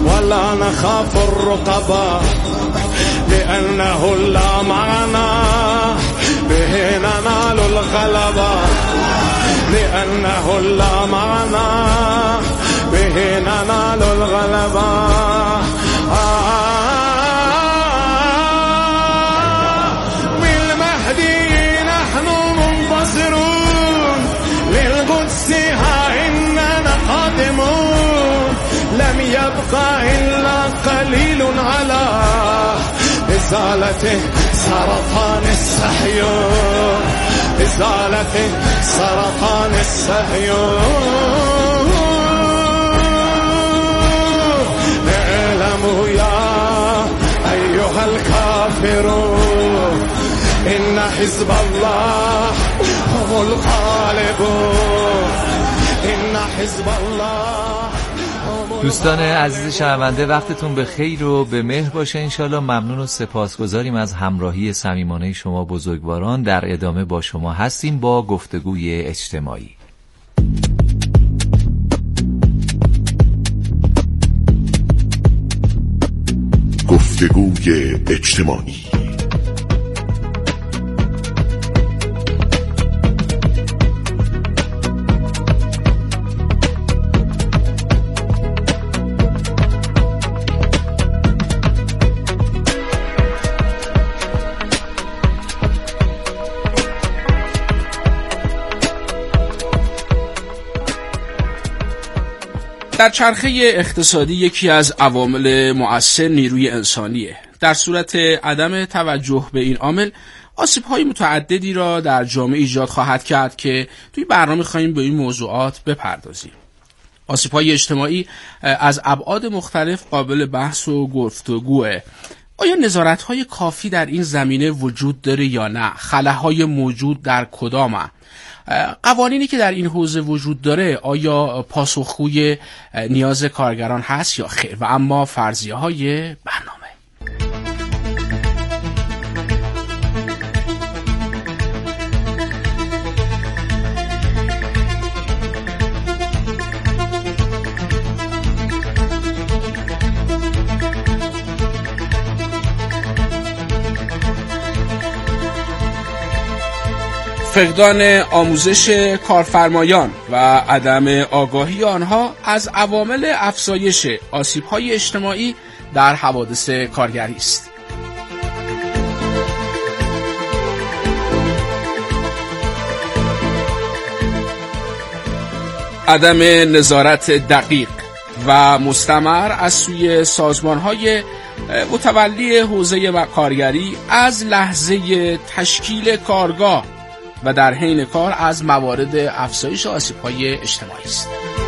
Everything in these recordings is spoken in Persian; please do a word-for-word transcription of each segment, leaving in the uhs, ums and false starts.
ولا نخاف الرقباء لأنه لا معنا به ننال الغلبة لأنه لا معنا به ننال الغلبة بالمهدي نحن منتصرون للقدس ها إننا قادمون لم يبقى إلا قليل على إزالة سرطان الصهيون إزالة سرطان الصهيون اعلموا يا أيها الكافرون إن حزب الله هم الغالبون إن حزب الله. دوستان عزیز شنونده وقتتون به خیر و به مهر باشه انشالله. ممنون و سپاسگزاریم از همراهی صمیمانه شما بزرگواران. در ادامه با شما هستیم با گفتگوی اجتماعی. گفتگوی اجتماعی. در چرخه اقتصادی یکی از عوامل مؤثر نیروی انسانیه. در صورت عدم توجه به این عامل آسیب‌های متعددی را در جامعه ایجاد خواهد کرد که توی برنامه خواهیم به این موضوعات بپردازیم. آسیب‌های اجتماعی از ابعاد مختلف قابل بحث و گفتگوه. آیا نظارت‌های کافی در این زمینه وجود داره یا نه؟ خلاهای موجود در کدامه؟ قوانینی که در این حوزه وجود داره آیا پاسخگوی نیاز کارگران هست یا خیر؟ و اما فرضیه های برنامه. فقدان آموزش کارفرمایان و عدم آگاهی آنها از عوامل افزایش آسیب‌های اجتماعی در حوادث کارگری است. عدم نظارت دقیق و مستمر از سوی سازمان‌های متولی حوزه کارگری از لحظه تشکیل کارگاه و در حین کار از موارد افزایش آسیب‌های اجتماعی است.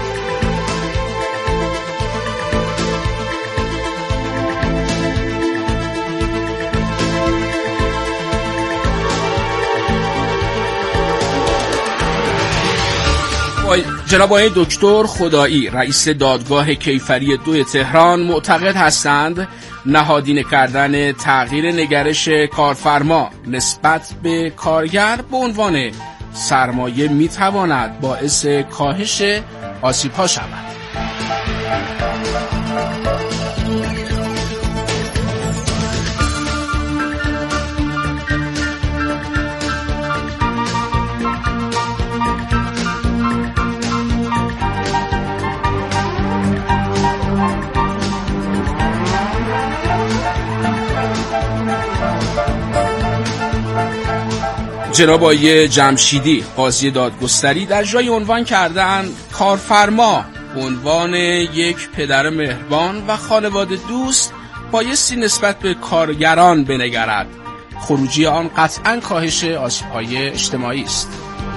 جناب آقای دکتر خدایی رئیس دادگاه کیفری دو تهران معتقد هستند نهادینه کردن تغییر نگرش کارفرما نسبت به کارگر به عنوان سرمایه میتواند باعث کاهش آسیب‌ها شود. جناب آقای جمشیدی قاضی دادگستری در جای عنوان کردند کارفرما به عنوان یک پدر مهربان و خانواده دوست بایستی نسبت به کارگران بنگرد. خروجی آن قطعاً کاهش آسیب‌های اجتماعی است.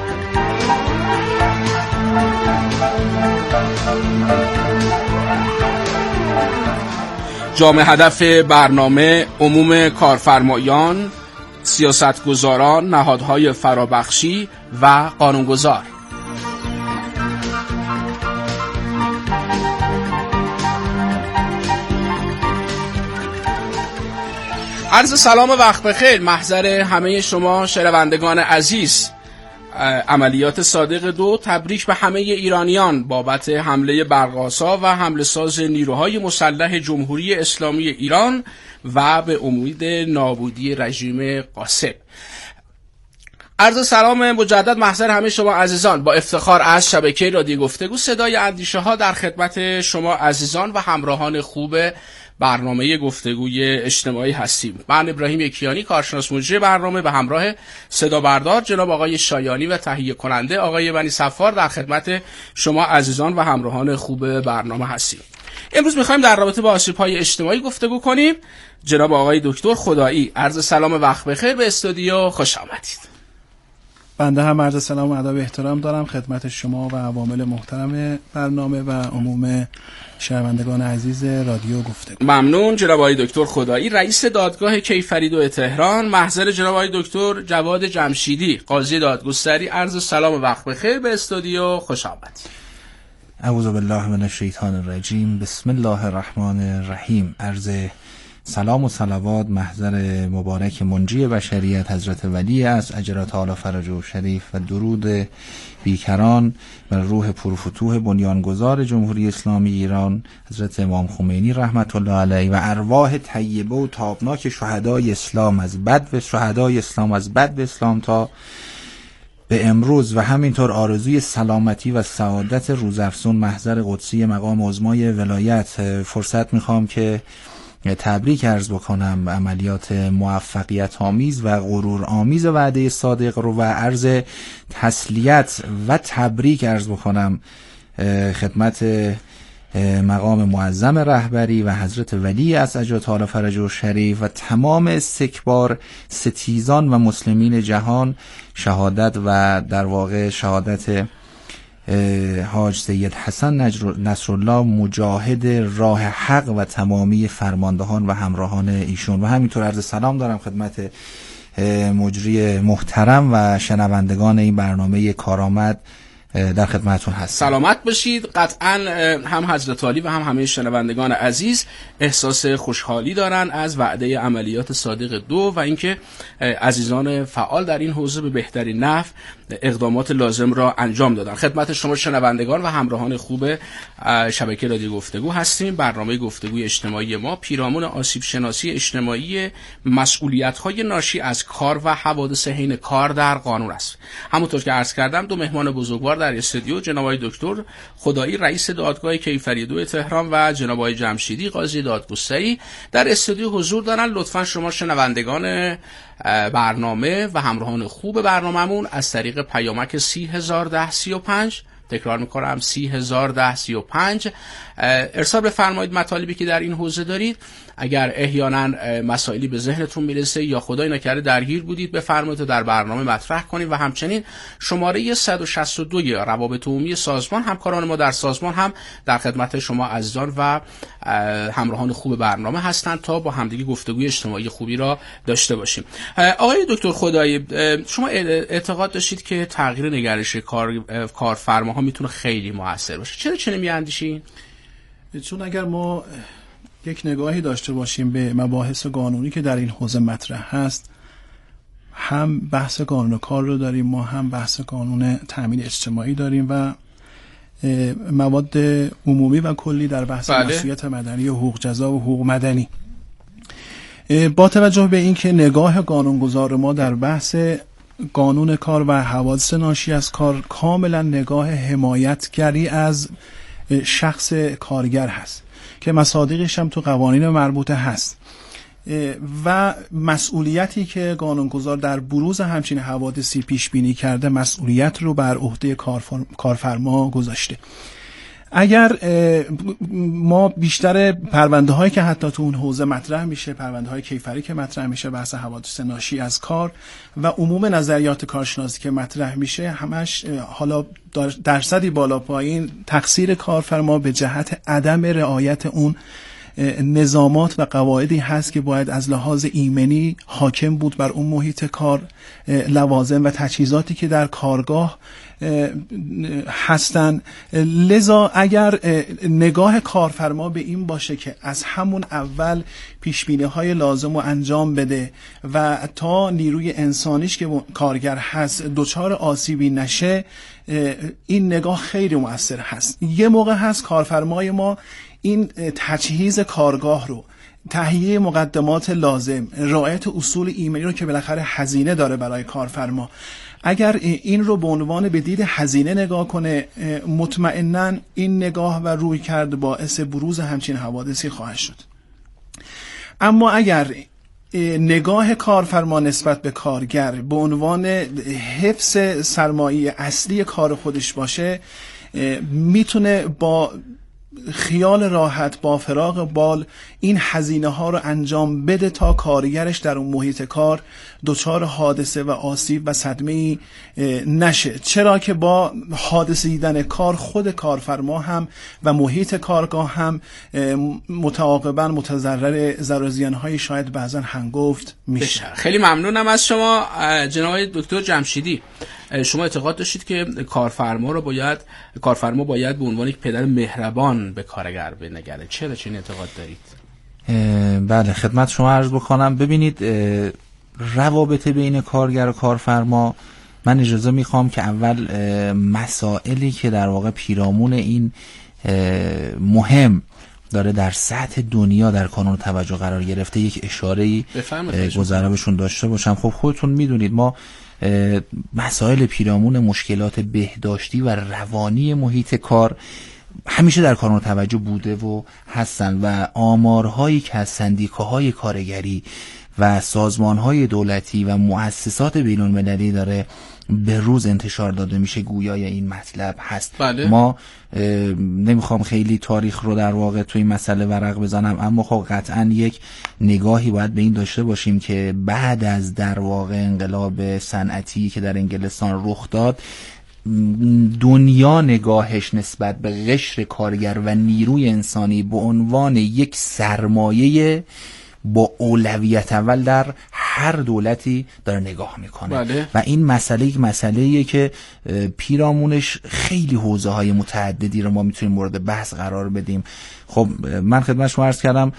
جامع هدف برنامه عموم کارفرمایان، سیاستگزاران، نهادهای فرابخشی و قانونگذار. عرض سلام و وقت بخیر محضر همه شما شنوندگان عزیز. عملیات صادق دو، تبریک به همه ایرانیان بابت حمله برق‌آسا و حمله ساز نیروهای مسلح جمهوری اسلامی ایران و به امید نابودی رژیم غاصب. عرض سلام مجدد محضر همه شما عزیزان. با افتخار از شبکه رادیو گفتگو صدای اندیشه ها در خدمت شما عزیزان و همراهان خوب برنامه گفتگوی اجتماعی هستیم. من ابراهیم یکیانی، کارشناس مجری برنامه، به همراه صدا بردار جناب آقای شایانی و تهیه کننده آقای بنی صفار در خدمت شما عزیزان و همراهان خوب برنامه هستیم. امروز می‌خوایم در رابطه با آسیب‌های اجتماعی گفتگو کنیم. جناب آقای دکتر خدایی، عرض سلام و وقت بخیر به استودیو، خوش آمدید. بنده هم عرض سلام و ادب و احترام دارم خدمت شما و عوامل محترم برنامه و عموم شنوندگان عزیز رادیو گفتگو. ممنون. جناب آقای دکتر خدایی، رئیس دادگاه کیفری دو تهران، محضر جناب آقای دکتر جواد جمشیدی، قاضی دادگستری، عرض سلام و وقت بخیر به استودیو، خوش آمدید. اعوذ بالله من الشیطان الرجیم، بسم الله الرحمن الرحیم. عرض سلام و صلوات محضر مبارک منجی بشریت حضرت ولی است اجر تعالی فرجه شریف و درود بیکران و روح پرفتوح بنیانگذار جمهوری اسلامی ایران حضرت امام خمینی رحمت الله علیه و ارواح طیبه و تابناک شهدای اسلام از بدو شهدای اسلام از بدو اسلام تا به امروز و همینطور آرزوی سلامتی و سعادت روزافزون محضر قدسی مقام عظمای ولایت. فرصت میخوام که تبریک عرض بکنم عملیات موفقیت آمیز و غرور آمیز وعده صادق رو و عرض تسلیت و تبریک عرض بکنم خدمت مقام معظم رهبری و حضرت ولی اسعد تعالی فرجه شریف و تمام استکبار ستیزان و مسلمین جهان شهادت و در واقع شهادت حاج سید حسن نصرالله مجاهد راه حق و تمامی فرماندهان و همراهان ایشون. و همینطور عرض سلام دارم خدمت مجری محترم و شنوندگان این برنامه کارآمد در خدمتتون هستم. سلامت باشید. قطعا هم حضرت عالی و هم همه شنوندگان عزیز احساس خوشحالی دارن از وعده عملیات صادق دو و اینکه عزیزان فعال در این حوزه به بهترین نحو اقدامات لازم را انجام دادن. خدمت شما شنوندگان و همراهان خوب شبکه رادیو گفتگو هستیم. برنامه گفتگوی اجتماعی ما پیرامون آسیب شناسی اجتماعی مسئولیت‌های ناشی از کار و حوادث حین کار در قانون است. همونطور که عرض کردم دو مهمان بزرگوار در استودیو، جناب آقای دکتر خدایی رئیس دادگاه کیفری دو تهران و جناب آقای جمشیدی قاضی دادگستری در استودیو حضور دارن. لطفاً شما شنوندگان برنامه و همراهان خوب برنامه‌مون از طریق پیامک سی هزار ده سی و پنج، تکرار میکنم سی هزار ده سی و پنج، ارسال بفرمایید مطالبی که در این حوزه دارید. اگر احیانا مسائلی به ذهنتون میرسه یا خدای نکرده درگیر بودید بفرمایید در برنامه مطرح کنید. و همچنین شماره صد و شصت و دو روابط عمومی سازمان، همکاران ما در سازمان هم در خدمت شما عزیزان و همراهان خوب برنامه هستند تا با همدیگه گفتگوی اجتماعی خوبی را داشته باشیم. آقای دکتر خدایی، شما اعتقاد داشتید که تغییر نگرش کار کارفرماها میتونه خیلی موثر باشه. چرا چنین میاندیشید؟ چون اگر ما یک نگاهی داشته باشیم به مباحث قانونی که در این حوزه مطرح هست، هم بحث قانون کار رو داریم، ما هم بحث قانون تامین اجتماعی داریم و مواد عمومی و کلی در بحث بله. مسئولیت مدنی و حقوق جزا و حقوق مدنی. با توجه به اینکه نگاه قانونگذار ما در بحث قانون کار و حوادث ناشی از کار کاملا نگاه حمایتگری از شخص کارگر هست که مصادیقش هم تو قوانین مربوطه هست و مسئولیتی که قانونگذار در بروز همچین حوادثی پیش بینی کرده مسئولیت رو بر عهده کارفرما گذاشته. اگر ما بیشتر پرونده هایی که حتی تو اون حوزه مطرح میشه، پرونده های کیفری که مطرح میشه، بحث حوادث ناشی از کار و عموم نظریات کارشناسی که مطرح میشه، همش حالا درصدی بالا پایین تقصیر کارفرما به جهت عدم رعایت اون نظامات و قواعدی هست که باید از لحاظ ایمنی حاکم بود بر اون محیط کار، لوازم و تجهیزاتی که در کارگاه هستن. لذا اگر نگاه کارفرما به این باشه که از همون اول پیشبینی های لازم رو انجام بده و تا نیروی انسانیش که کارگر هست دچار آسیبی نشه، این نگاه خیلی مؤثر هست. یه موقع هست کارفرمای ما این تجهیز کارگاه رو، تهیه مقدمات لازم، رعایت اصول ایمنی رو که بالاخره هزینه داره برای کارفرما، اگر این رو به عنوان به دید هزینه نگاه کنه، مطمئناً این نگاه و روی کرد باعث بروز همچین حوادثی خواهد شد. اما اگر نگاه کارفرما نسبت به کارگر به عنوان حفظ سرمایه اصلی کار خودش باشه، میتونه با خیال راحت، با فراغ بال این هزینه ها رو انجام بده تا کارگرش در اون محیط کار دچار حادثه و آسیب و صدمه‌ای نشه. چرا که با حادثه دیدن کار خود کارفرما هم و محیط کارگاه هم متعاقباً متضرر ضرر و زیان‌های شاید بعضاً هنگفت میشه. خیلی ممنونم از شما جناب دکتر جمشیدی. شما اعتقاد داشتید که کارفرما رو باید کارفرما باید به عنوان یک پدر مهربان به کارگر بنگره. چرا چنین اعتقاد دارید؟ بله، خدمت شما عرض بکنم. ببینید، روابط بین کارگر و کارفرما، من اجازه میخوام که اول مسائلی که در واقع پیرامون این مهم داره در سطح دنیا در کانون توجه قرار گرفته یک اشاره‌ای گذرا بهشون داشته باشم. خب خودتون میدونید ما مسائل پیرامون مشکلات بهداشتی و روانی محیط کار همیشه در کانون توجه بوده و هستن و آمارهایی که از سندیکاهای کارگری و سازمانهای دولتی و مؤسسات بین المللی داره به روز انتشار داده میشه گویای این مطلب هست. بله. ما نمیخوام خیلی تاریخ رو در واقع تو این مسئله ورق بزنم، اما خب قطعا یک نگاهی باید به این داشته باشیم که بعد از در واقع انقلاب صنعتی که در انگلستان رخ داد، دنیا نگاهش نسبت به قشر کارگر و نیروی انسانی به عنوان یک سرمایه با اولویت اول در هر دولتی داره نگاه میکنه. بله. و این مسئله یک مسئله‌ایه که پیرامونش خیلی حوزه های متعددی رو ما میتونیم مورد بحث قرار بدیم. خب من خدمت شما عرض کردم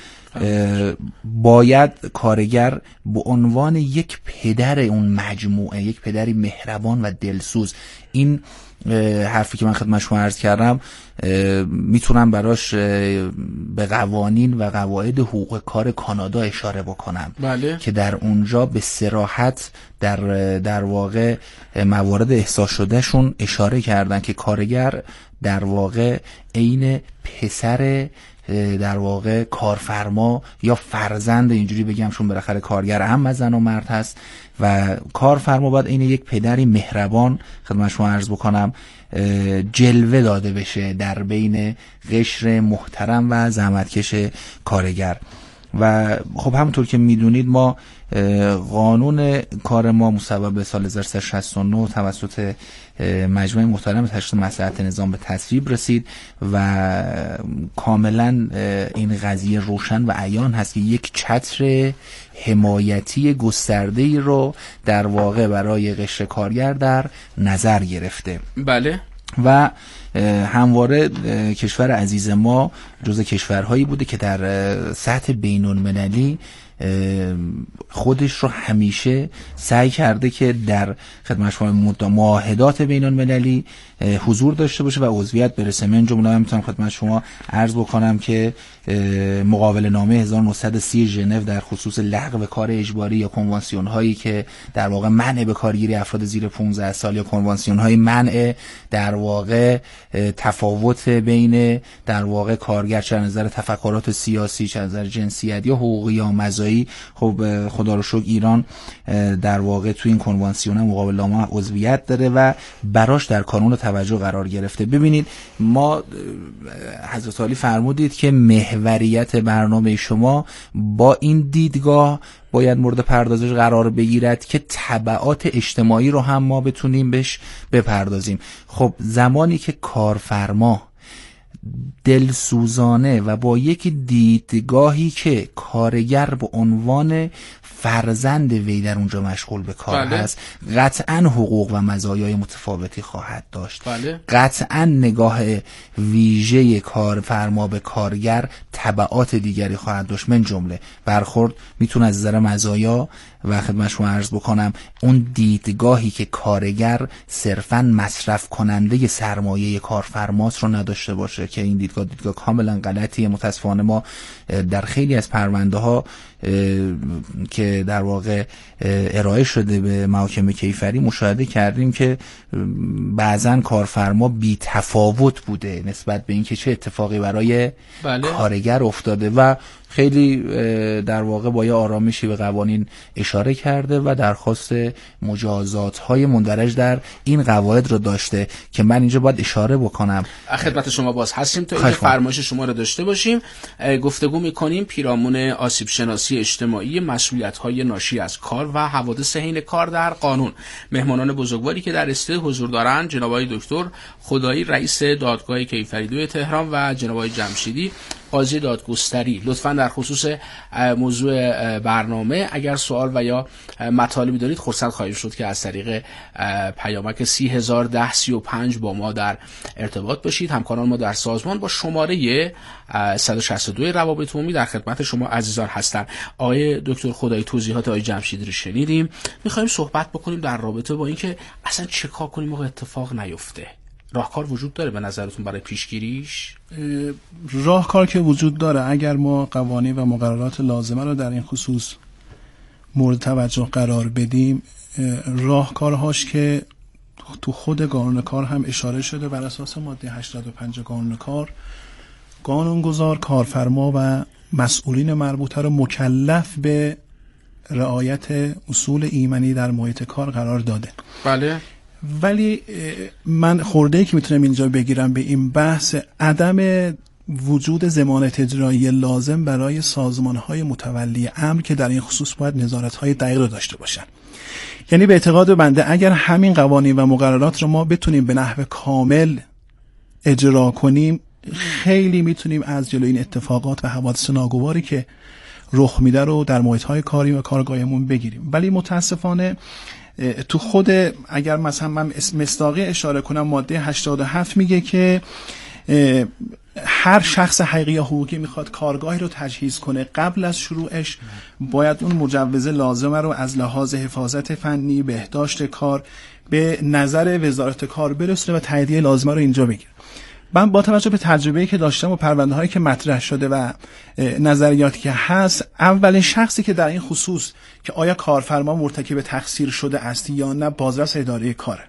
باید کارگر به عنوان یک پدر اون مجموعه، یک پدری مهربان و دلسوز، این حرفی که من خدمت شما عرض کردم میتونم براش به قوانین و قواعد حقوق کار کانادا اشاره بکنم. بله. که در اونجا به صراحت در در واقع موارد احساس شده شون اشاره کردن که کارگر در واقع عین پسر در واقع کارفرما یا فرزند، اینجوری بگم، چون بالاخره کارگر هم از زن و مرد هست و کارفرما باید عین یک پدری مهربان خدمت شما عرض بکنم جلوه داده بشه در بین قشر محترم و زحمتکش کارگر. و خب همونطور که میدونید ما قانون کار ما مصوب به سال هزار و سیصد و شصت و نه توسط مجمع محترم تشخیص مصلحت نظام به تصویب رسید و کاملا این قضیه روشن و عیان هست که یک چتر حمایتی گسترده‌ای رو در واقع برای قشر کارگر در نظر گرفته. بله. و همواره کشور عزیز ما جزو کشورهایی بوده که در سطح بین المللی خودش رو همیشه سعی کرده که در خدمت شما معاهدات بین المللی حضور داشته باشه و عضویت برسه. من جمله من میتونم خدمت شما عرض بکنم که مقابله نامه هزار و نهصد و سی ژنو در خصوص لغو کار اجباری یا کنوانسیون هایی که در واقع منع به کارگیری افراد زیر پانزده سال یا کنوانسیون های منع در واقع تفاوت بین در واقع کارگر چه از نظر تفکرات سیاسی، چه از نظر جنسیت یا حقوقی یا مزایی، خب خدا رو شکر ایران در واقع تو این کنوانسیون مقابل نامه عضویت داره و براش در کانون توجه قرار گرفته. ببینید ما حضرت عالی فرمودید که محوریت برنامه شما با این دیدگاه باید مورد پردازش قرار بگیرد که تبعات اجتماعی رو هم ما بتونیم بهش بپردازیم. خب زمانی که کارفرما دلسوزانه و با یک دیدگاهی که کارگر به عنوان فرزند وی در اونجا مشغول به کار بله. هست، قطعا حقوق و مزایای متفاوتی خواهد داشت. بله. قطعا نگاه ویژه کارفرما به کارگر تبعات دیگری خواهد داشت، من جمله برخورد میتونه از نظر مزایا و خدمت شما عرض بکنم اون دیدگاهی که کارگر صرفاً مصرف کننده سرمایه کارفرماست رو نداشته باشه که این دیدگاه دیدگاه کاملا غلطیه. متاسفانه ما در خیلی از پرونده ها که در واقع ارائه شده به محاکم کیفری مشاهده کردیم که بعضن کارفرما بی تفاوت بوده نسبت به اینکه چه اتفاقی برای بله. کارگر افتاده و خیلی در واقع با یه آرامشی به قوانین اشاره کرده و درخواست مجازات های مندرج در این قواعد رو داشته که من اینجا باید اشاره بکنم. خدمت شما باز هستیم تا اینکه فرمایش شما رو داشته باشیم. گفتگو میکنیم پیرامون آسیب شناسی اجتماعی، مسئولیت های ناشی از کار و حوادث حین کار در قانون. مهمانان بزرگواری که در استودیو حضور دارند جناب آقای دکتر خدایی رئیس دادگاه کیفری دو تهران و جناب آقای جمشیدی قاضی دادگستری. لطفاً در خصوص موضوع برنامه اگر سوال و یا مطالبی دارید خرسند خواهیم شد که از طریق پیامک سی هزار ده سی و پنج با ما در ارتباط باشید. همکاران ما در سازمان با شماره صد و شصت و دو روابط عمومی در خدمت شما عزیزان هستند. آقای دکتر خدایی توضیحات آقای جمشیدی رو شنیدیم. می‌خوایم صحبت بکنیم در رابطه با اینکه اصلا چه کار کنیم موقع اتفاق نیفته. راهکار وجود داره به نظرتون برای پیشگیریش؟ راهکار که وجود داره اگر ما قوانین و مقررات لازمه رو در این خصوص مورد توجه قرار بدیم. راهکارهاش که تو خود قانون کار هم اشاره شده بر اساس ماده هشتاد و پنج قانون کار، قانونگذار کارفرما و مسئولین مربوطه رو مکلف به رعایت اصول ایمنی در محیط کار قرار داده. بله. ولی من خورده‌ای که میتونم اینجا بگیرم به این بحث عدم وجود ضمانت اجرایی لازم برای سازمان‌های متولی امر که در این خصوص باید نظارت‌های دقیق رو داشته باشن. یعنی به اعتقاد بنده اگر همین قوانین و مقررات رو ما بتونیم به نحو کامل اجرا کنیم خیلی میتونیم از جلوی این اتفاقات و حوادث ناگواری که رخ میده رو در محیط‌های کاری و کارگاهمون بگیریم. ولی متاسفانه تو خود اگر مثلا من مصداقی اشاره کنم ماده هشتاد و هفت میگه که هر شخص حقیقی یا حقوقی میخواد کارگاهی رو تجهیز کنه قبل از شروعش باید اون مجوز لازمه رو از لحاظ حفاظت فنی، بهداشت کار به نظر وزارت کار برسونه و تاییدیه لازمه رو اینجا بگیره. من با توجه به تجربه‌ای که داشتم و پرونده‌هایی که مطرح شده و نظریاتی که هست، اولین شخصی که در این خصوص که آیا کارفرما مرتکب تقصیر شده است یا نه بازرس اداره کاره.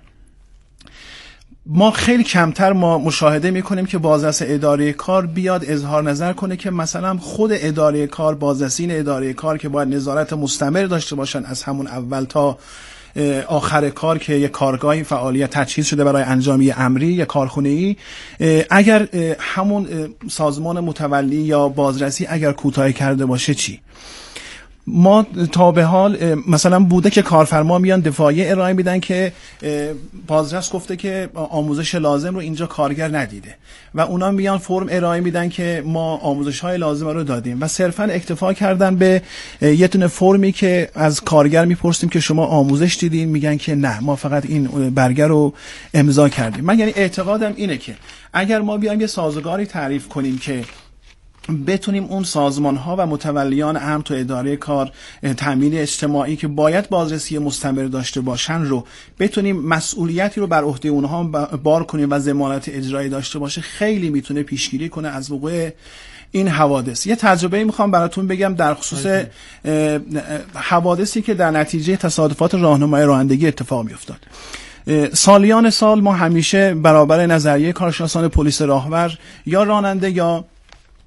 ما خیلی کمتر ما مشاهده می‌کنیم که بازرس اداره کار بیاد اظهار نظر کنه که مثلا خود اداره کار، بازرسین اداره کار که باید نظارت مستمر داشته باشن از همون اول تا آخر کار که یک کارگاهی فعالیت تجهیز شده برای انجامی امری یا کارخونه‌ای، اگر همون سازمان متولی یا بازرسی اگر کوتاهی کرده باشه چی؟ ما تا به حال مثلا بوده که کارفرما میان دفاعیه ارائه میدن که بازرس گفته که آموزش لازم رو اینجا کارگر ندیده و اونا میان فرم ارائه میدن که ما آموزش های لازم رو دادیم و صرفا اکتفا کردن به یه دونه فرمی که از کارگر میپرسیم که شما آموزش دیدین، میگن که نه ما فقط این برگه رو امضا کردیم. من یعنی اعتقادم اینه که اگر ما بیایم یه سازگاری تعریف کنیم که بتونیم اون سازمان ها و متولیان امر تو اداره کار، تامین اجتماعی که باید بازرسی مستمر داشته باشن رو بتونیم مسئولیتی رو بر عهده اونها بار کنیم و ضمانت اجرایی داشته باشه، خیلی میتونه پیشگیری کنه از وقوع این حوادث. یه تجربه میخوام براتون بگم در خصوص حوادثی که در نتیجه تصادفات راهنمای رانندگی اتفاق میافتاد. سالیان سال ما همیشه برابر نظریه کارشناسان پلیس راهور یا راننده یا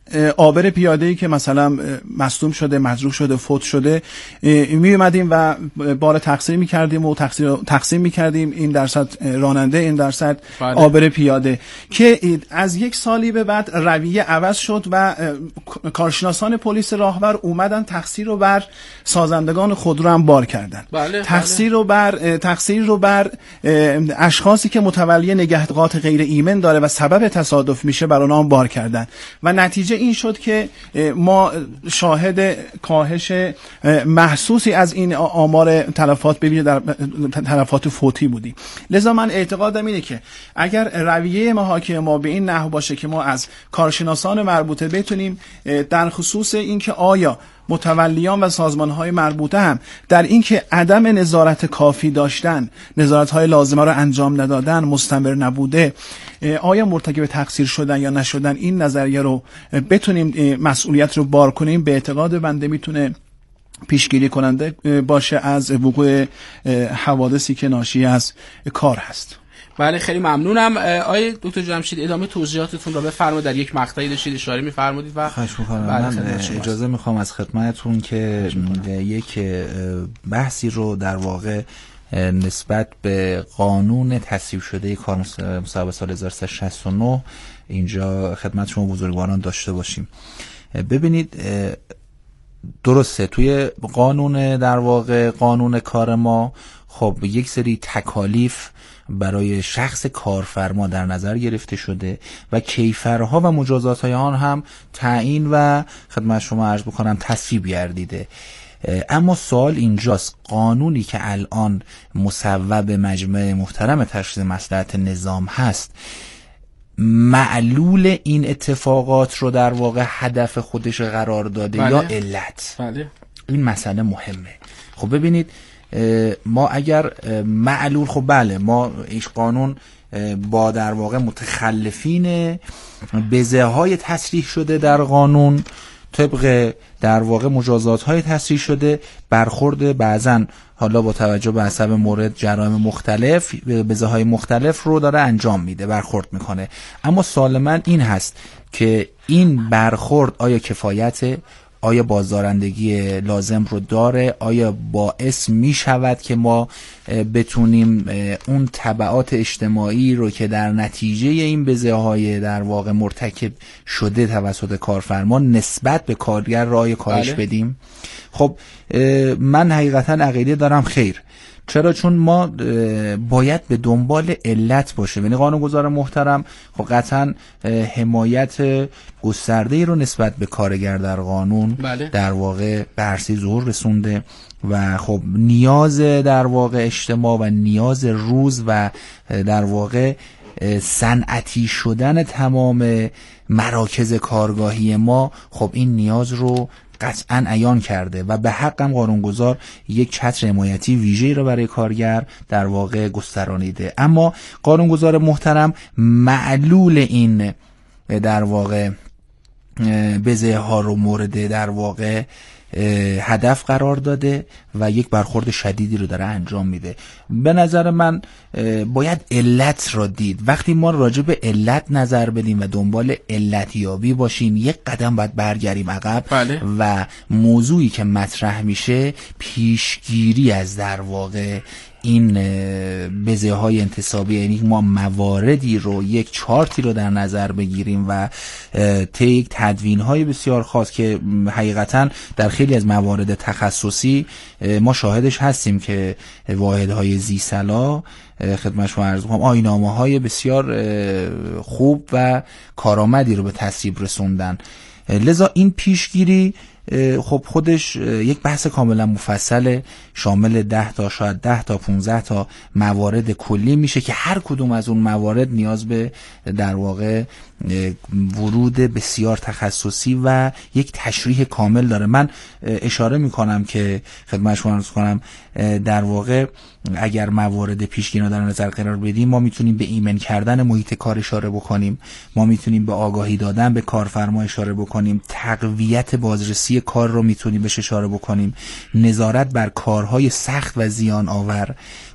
عابر پیاده‌ای که مثلا مصدوم شده، مجروح شده، فوت شده، می اومدیم و بار تقسیم می‌کردیم و تقسیم تقسیم می‌کردیم، این درصد راننده، این درصد عابر پیاده، که از یک سالی به بعد رویه عوض شد و کارشناسان پلیس راهور اومدن تقصیر رو بر سازندگان خودرو هم بار کردن. بله، تقصیر بله. رو بر تقصیر رو بر اشخاصی که متولی نگهدارات غیر ایمن داره و سبب تصادف میشه بر اونها بار کردن و نتیجه این شد که ما شاهد کاهش محسوسی از این آمار تلفات ببینید در تلفات فوتی بودیم. لذا من اعتقادم اینه که اگر رویه محاکم ما به این نحو باشه که ما از کارشناسان مربوطه بتونیم در خصوص اینکه آیا متولیان و سازمان‌های مربوطه هم در اینکه عدم نظارت کافی داشتن، نظارت‌های لازمه رو انجام ندادن، مستمر نبوده، آیا مرتکب تقصیر شدن یا نشدن، این نظریه رو بتونیم مسئولیت رو بار کنیم، به اعتقاد بنده میتونه پیشگیری کننده باشه از وقوع حوادثی که ناشی از کار هست. بله، خیلی ممنونم. آقای دکتر جمشید ادامه توضیحاتتون رو بفرمایید. در یک مقطعی داشتید اشاره می‌فرمودید و خواهش می‌کنم. من اجازه می‌خوام از خدمتتون که یک بحثی رو در واقع نسبت به قانون تصویب شده کار مصوب سال هزار و سیصد و شصت و نه اینجا خدمت شما بزرگواران داشته باشیم. ببینید، درسته توی قانون در واقع قانون کار ما خب یک سری تکالیف برای شخص کارفرما در نظر گرفته شده و کیفرها و مجازات‌های آن هم تعیین و خدمت شما عرض بکنم تصویب گردیده. اما سوال اینجاست، قانونی که الان مصوب مجمع محترم تشخیص مصلحت نظام هست معلول این اتفاقات رو در واقع هدف خودش قرار داده بله. یا علت؟ بله. این مسئله مهمه. خب ببینید، ما اگر معلول، خب بله ما ایش قانون با در واقع متخلفین بزه های تصریح شده در قانون طبق در واقع مجازات های تصریح شده برخورد بعضن حالا با توجه به حسب مورد جرایم مختلف بزه های مختلف رو داره انجام میده، برخورد میکنه. اما سوال من این هست که این برخورد آیا کفایته؟ آیا بازدارندگی لازم رو داره؟ آیا باعث می شود که ما بتونیم اون تبعات اجتماعی رو که در نتیجه این بزه‌های در واقع مرتکب شده توسط کارفرما نسبت به کارگر رو آیا کاهش بله. بدیم؟ خب من حقیقتا عقیده دارم خیر. چرا؟ چون ما باید به دنبال علت باشه. یعنی قانونگذار محترم خب قطعا حمایت گسترده‌ای رو نسبت به کارگر در قانون بله. در واقع به عرصه ظهور رسونده و خب نیاز در واقع اجتماع و نیاز روز و در واقع صنعتی شدن تمام مراکز کارگاهی ما خب این نیاز رو قطعا عیان کرده و به حقم قانونگذار یک چتر حمایتی ویژه‌ای را برای کارگر در واقع گسترانیده. اما قانونگذار محترم معلول این در واقع بزه ها رو مورد در واقع هدف قرار داده و یک برخورد شدیدی رو داره انجام میده. به نظر من باید علت را دید. وقتی ما راجع به علت نظر بدیم و دنبال علت یابی باشیم یک قدم باید برگردیم عقب بله. و موضوعی که مطرح میشه پیشگیری از در واقع این بزه های انتصابی، یعنی ما مواردی رو یک چارتی رو در نظر بگیریم و طی یک تدوین های بسیار خاص که حقیقتا در خیلی از موارد تخصصی ما شاهدش هستیم که واحدهای زیصلاح خدمت شما عرض می‌کنم آیین‌نامه های بسیار خوب و کارآمدی رو به تصویب رسوندن. لذا این پیشگیری خب خودش یک بحث کاملا مفصل شامل ده تا شاید ده تا پونزده تا موارد کلی میشه که هر کدوم از اون موارد نیاز به در واقع ورود بسیار تخصصی و یک تشریح کامل داره. من اشاره میکنم که خدمت شما عرض کنم در واقع اگر موارد پیشگیری رو در نظر قرار بدیم ما میتونیم به ایمن کردن محیط کار اشاره بکنیم، ما میتونیم به آگاهی دادن به کارفرما اشاره بکنیم، تقویت بازرسی کار رو میتونیم بهش اشاره بکنیم، نظارت بر کارهای سخت و زیان آور،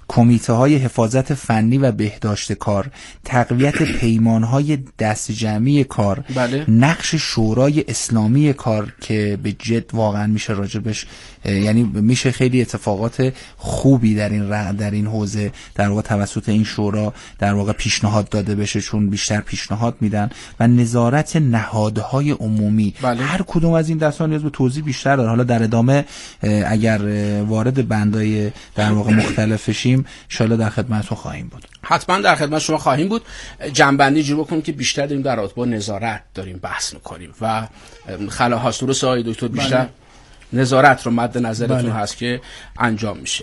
کمیته های حفاظت فنی و بهداشت کار، تقویت پیمان های دست جمعی کار، بله. نقش شورای اسلامی کار که به جد واقعا میشه راجبش، یعنی میشه خیلی اتفاقات خوبی در این رق... در این حوزه در واقع توسط این شورا در واقع پیشنهاد داده بشه، چون بیشتر پیشنهاد میدن، و نظارت نهادهای عمومی. بله. هر کدوم از این دستان نیاز به توضیح بیشتر داره. حالا در ادامه اگر وارد بندای در واقع مختلف شیم ان شاءالله در خدمتتون خواهیم بود. حتما در خدمت شما خواهیم بود. جنبندی جوری بکنیم که بیشتر داریم در رابطه با نظارت داریم بحث میکنیم و خلاهاست. درست آقای دکتر؟ بیشتر بله. نظارت رو مد نظرتون بله. هست که انجام میشه.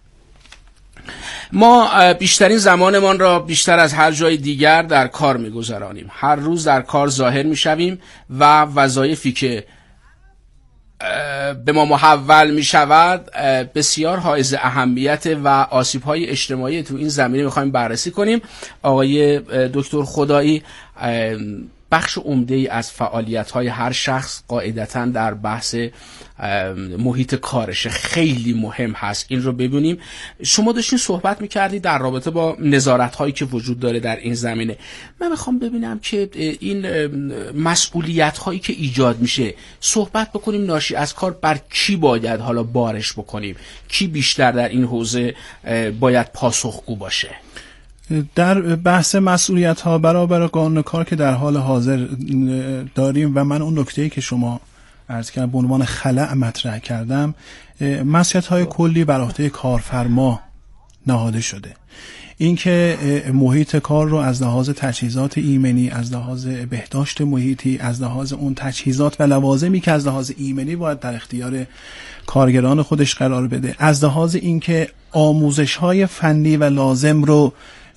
ما بیشترین زمانمان را بیشتر از هر جای دیگر در کار میگذرانیم. هر روز در کار ظاهر میشویم و وظایفی که به ما محول می شود بسیار حائز اهمیت و آسیب های اجتماعی تو این زمینه میخوایم بررسی کنیم. آقای دکتر خدایی، بخش عمده‌ای از فعالیت‌های هر شخص قاعدتاً در بحث محیط کارشه، خیلی مهم هست این رو ببینیم. شما داشتین صحبت می‌کردید در رابطه با نظارت‌هایی که وجود داره در این زمینه. من می‌خوام ببینم که این مسئولیت‌هایی که ایجاد میشه صحبت بکنیم ناشی از کار بر کی باید حالا بارش بکنیم، کی بیشتر در این حوزه باید پاسخگو باشه؟ در بحث مسئولیت ها برابر قانون کار که در حال حاضر داریم و من اون نکته‌ای که شما عرض کردم به عنوان خلأ مطرح کردم، مسئولیت های کلی بر عهده کارفرما نهاده شده. اینکه محیط کار رو از لحاظ تجهیزات ایمنی، از لحاظ بهداشت محیطی، از لحاظ اون تجهیزات و لوازمی که از لحاظ ایمنی باید در اختیار کارگران خودش قرار بده، از لحاظ اینکه آموزش‌های فنی و لازم رو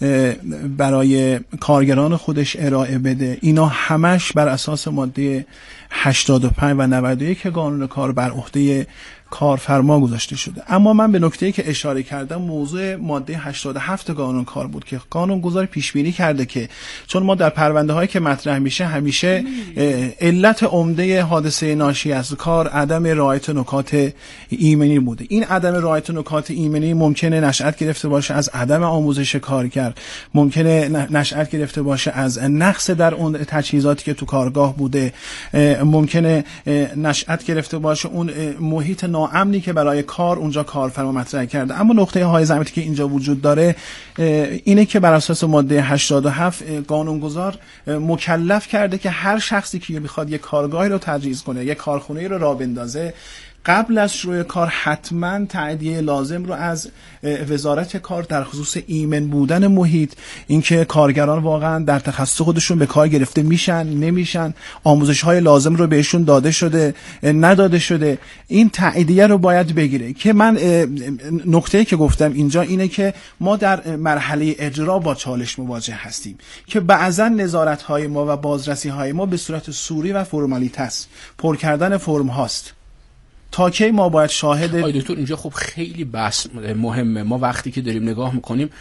برای کارگران خودش ارائه بده، اینا همش بر اساس ماده هشتاد و پنج و نود و یک قانون کار بر عهده کارفرما گذاشته شده. اما من به نکته‌ای که اشاره کردم موضوع ماده هشتاد و هفت قانون کار بود که قانونگذار پیش بینی کرده که چون ما در پرونده هایی که مطرح میشه همیشه علت عمده حادثه ناشی از کار عدم رعایت نکات ایمنی بوده. این عدم رعایت نکات ایمنی ممکنه نشأت گرفته باشه از عدم آموزش کارگر، ممکنه نشأت گرفته باشه از نقص در اون تجهیزاتی که تو کارگاه بوده، ممکنه نشأت گرفته باشه اون محیط ناامنی که برای کار اونجا کارفرما مطرح کرده. اما نقطه های اهمیتی که اینجا وجود داره اینه که بر اساس ماده هشتاد و هفت قانونگذار مکلف کرده که هر شخصی که میخواد یک کارگاهی رو تجهیز کنه، یک کارخونه رو راه بندازه، قبل از شروع کار حتما تاییدیه لازم رو از وزارت کار در خصوص ایمن بودن محیط، اینکه کارگران واقعا در تخصص خودشون به کار گرفته میشن نمیشن، آموزش های لازم رو بهشون داده شده نداده شده، این تاییدیه رو باید بگیره. که من نکته‌ای که گفتم اینجا اینه که ما در مرحله اجرا با چالش مواجه هستیم که بعضا نظارت های ما و بازرسی های ما به صورت سوری و فرمالیته است، پر کردن فرم هاست. تا کی ما باید شاهد آقای دکتر اینجا خب خیلی بحث مهمه. ما وقتی که داریم نگاه میکنیم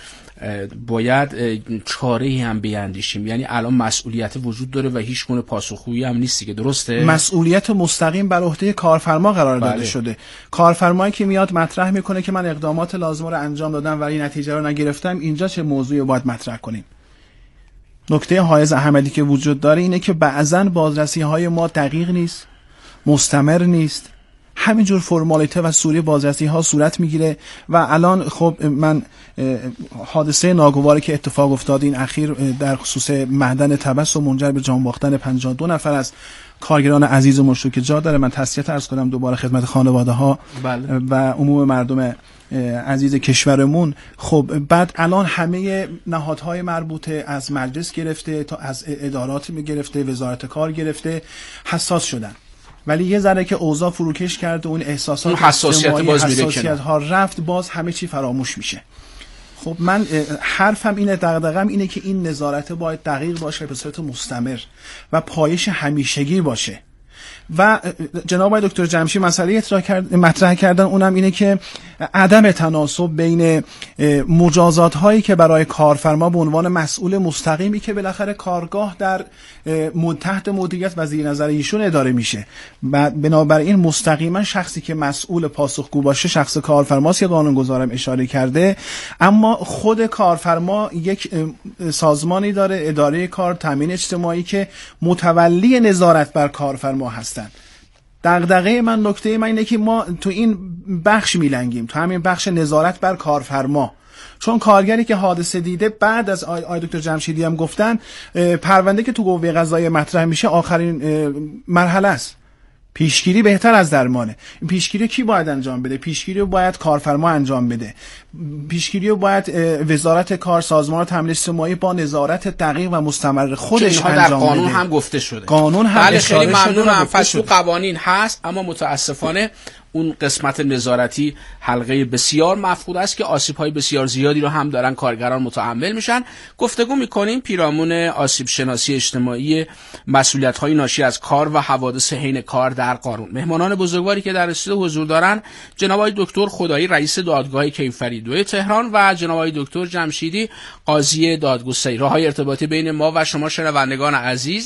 باید چاره‌ای هم بیاندیشیم. یعنی الان مسئولیت وجود داره و هیچ گونه پاسخگویی هم نیست دیگه، درسته؟ مسئولیت مستقیم بر عهده کارفرما قرار داده بله. شده. کارفرمایی که میاد مطرح میکنه که من اقدامات لازم رو انجام دادم ولی نتیجه رو نگرفتم، اینجا چه موضوعی باید مطرح کنیم؟ نکته حائز اهمیتی که وجود داره اینه که بعضاً بازرسی های ما دقیق نیست، مستمر نیست، همینجور فرمالیته و سوری بازرسی ها صورت میگیره. و الان خب من حادثه ناگواری که اتفاق افتاد این اخیر در خصوص معدن طبس و منجر به جان باختن پنجاه و دو نفر از کارگران عزیز و مشترک که جا داره من تسلیت عرض کنم دوباره خدمت خانواده ها بله. و عموم مردم عزیز کشورمون. خب بعد الان همه نهادهای مربوطه از مجلس گرفته تا از ادارات گرفته، وزارت کار گرفته، حساس شدن. ولی یه ذره که اوضاع فروکش کرد و اون احساسات اون حساسیت باز حساسیت ها رفت، باز همه چی فراموش میشه. خب من حرفم اینه، دغدغه‌م اینه که این نظارت باید دقیق باشه، به صورت مستمر و پایش همیشگی باشه و جناب آقای دکتر جمشید مسئله مطرح کردن، اونم اینه که عدم تناسب بین مجازات هایی که برای کارفرما به عنوان مسئول مستقیمی که بالاخره کارگاه در تحت مدیریت و زیر نظر ایشون اداره میشه، بنابراین مستقیما شخصی که مسئول پاسخگو باشه شخص کارفرماست که قانونگذارم اشاره کرده، اما خود کارفرما یک سازمانی داره، اداره کار، تامین اجتماعی، که متولی نظارت بر کارفرما هستند. دغدغه من، نکته من اینه که ما تو این بخش میلنگیم، تو همین بخش نظارت بر کارفرما، چون کارگری که حادثه دیده بعد از آی, آی دکتر جمشیدی هم گفتن پرونده که تو قوه قضاییه مطرح میشه آخرین مرحله است. پیشگیری بهتر از درمانه. این پیشگیری کی باید انجام بده؟ پیشگیری رو باید کارفرما انجام بده. پیشگیری رو باید وزارت کار، سازمان تامین اجتماعی با نظارت دقیق و مستمر خودش انجام بده. در قانون هم گفته شده. قانون هم بله، خیلی ممنونم. پس تو شده. قوانین هست، اما متاسفانه اون قسمت نظارتی حلقه بسیار مفقود است که آسیب‌های بسیار زیادی رو هم دارن کارگران متحمل میشن. گفتگو میکنیم پیرامون آسیب شناسی اجتماعی مسئولیت‌های ناشی از کار و حوادث حین کار در قانون. مهمانان بزرگواری که در استودیو حضور دارن جناب آقای دکتر خدایی رئیس دادگاه کیفری دو تهران و جناب آقای دکتر جمشیدی قاضی دادگستری. راههای ارتباطی بین ما و شما شنوندگان عزیز